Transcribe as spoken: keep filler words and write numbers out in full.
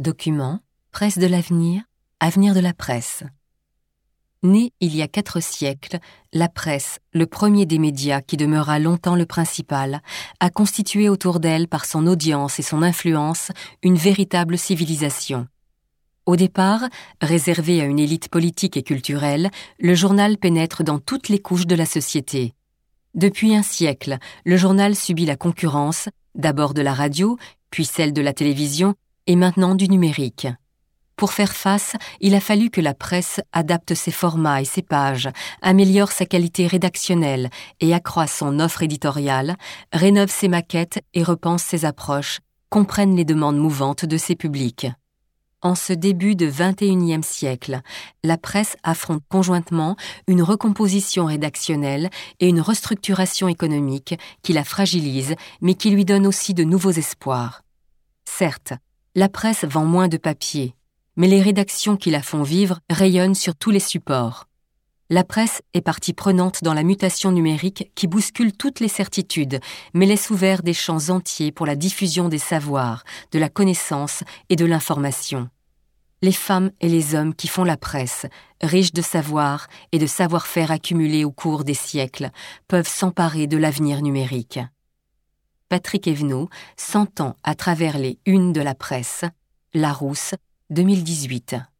Document, Presse de l'avenir, avenir de la presse. Née il y a quatre siècles, la presse, le premier des médias qui demeura longtemps le principal, a constitué autour d'elle par son audience et son influence une véritable civilisation. Au départ, réservé à une élite politique et culturelle, le journal pénètre dans toutes les couches de la société. Depuis un siècle, le journal subit la concurrence, d'abord de la radio, puis celle de la télévision, et maintenant du numérique. Pour faire face, il a fallu que la presse adapte ses formats et ses pages, améliore sa qualité rédactionnelle et accroisse son offre éditoriale, rénove ses maquettes et repense ses approches, comprenne les demandes mouvantes de ses publics. En ce début de vingt et unième siècle, la presse affronte conjointement une recomposition rédactionnelle et une restructuration économique qui la fragilise, mais qui lui donne aussi de nouveaux espoirs. Certes, la presse vend moins de papier, mais les rédactions qui la font vivre rayonnent sur tous les supports. La presse est partie prenante dans la mutation numérique qui bouscule toutes les certitudes, mais laisse ouverts des champs entiers pour la diffusion des savoirs, de la connaissance et de l'information. Les femmes et les hommes qui font la presse, riches de savoir et de savoir-faire accumulés au cours des siècles, peuvent s'emparer de l'avenir numérique. Patrick Evenot, Cent ans à travers les unes de la presse, Larousse, deux mille dix-huit.